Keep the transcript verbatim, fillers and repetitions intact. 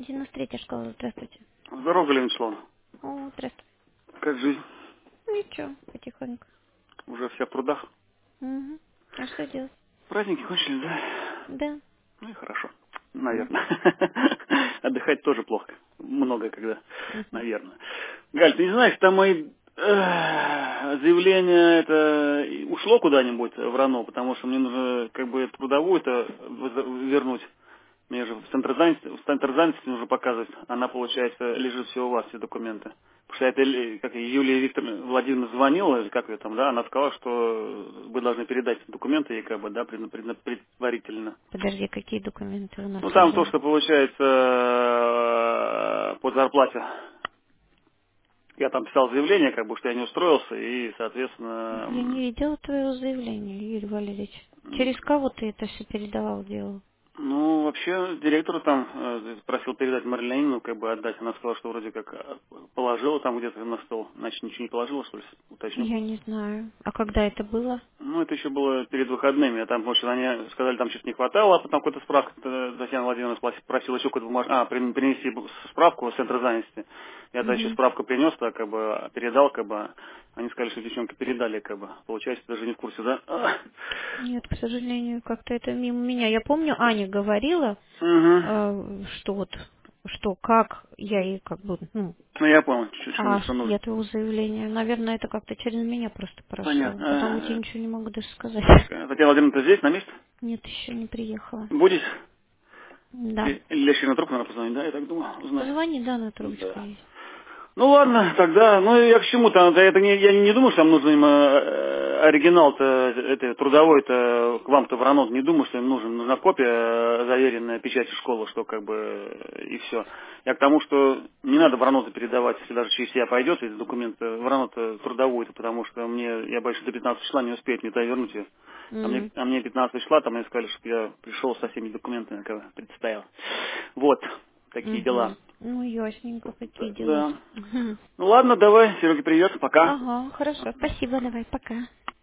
девяносто третья школа, здравствуйте. Здорово, Галина Вячеславовна. О, здравствуй. Как жизнь? Ничего, потихоньку. Уже вся в трудах? Угу. А что делать? Праздники кончились, да? Да. Ну и хорошо. М, Наверное. Отдыхать тоже плохо. Много когда, мгм. наверное. Галь, ты не знаешь, там мои э, заявление это и ушло куда-нибудь в РАНО, потому что мне нужно как бы трудовую-то воз- вернуть. Мне же в центр занятости, в центр занятости нужно показывать. Она, получается, лежит все у вас, все документы. Потому что это, э, как и Юлия Викторовна Владимировна звонила, или как ее там, да, она сказала, что вы должны передать документы ей, как бы, да, предна- предна- предварительно. Подожди, какие документы у нас Ну, там то, уже? что получается э, по зарплате. Я там писал заявление, как бы, что я не устроился, и, соответственно, Я не видела твоего заявления, Юрий Валерьевич. м, Через кого ты это все передавал, делал? ну, вообще, директору там э, просил передать Марии Леонидовну, как бы отдать. Она сказала, что вроде как э, положила там где-то на стол. Значит, ничего не положила, что ли, уточню. Я не знаю. А когда это было? Ну, это еще было перед выходными. А там, потому что они сказали, там что-то не хватало, а потом какой-то справка. э, Татьяна Владимировна спроси- просила еще какую-то бумажку. А, при- принести бу- справку в центр занятости. Я тогда еще Угу. справку принес, так, как бы, передал, как бы. Они сказали, что девчонки передали, как бы. Получается, даже не в курсе, да? А. Нет, к сожалению, как-то это мимо меня. Я помню, Аня говорила, Угу. э, что вот, что как я ей как бы, ну, Ну, я понял, что, что а что нужно. я твоего заявления, наверное, это как-то через меня просто прошло. Потому тебе Понятно. ничего не могу даже сказать. Э, Татьяна Владимировна, ты здесь, на месте? Нет, еще не приехала. Будете? Да. Или или Лещина трубку надо позвонить, да, я так думаю, узнать. Позвони, да, на трубочка Да. есть. Ну ладно, тогда, ну я к чему-то, это не, я не думаю, что там нужно им э, оригинал-то, это, трудовой-то, к вам-то в РАНО, не думаю, что им нужен, нужна копия, э, заверенная печати школы, что как бы, э, и все. Я к тому, что не надо в РАНО передавать, если даже через себя пойдет, эти документы, в РАНО-то трудовую-то, потому что мне, я боюсь, что до пятнадцатого числа не успеет мне туда вернуть ее. А мне, М, а мне пятнадцатого числа, там мне сказали, чтобы я пришел со всеми документами, как бы, представил. Вот, такие дела. мгм. Ну, ясненько, какие Да. дела. Да. Ну ладно, давай, Сереге, привет, пока. Ага, хорошо, спасибо, давай, пока.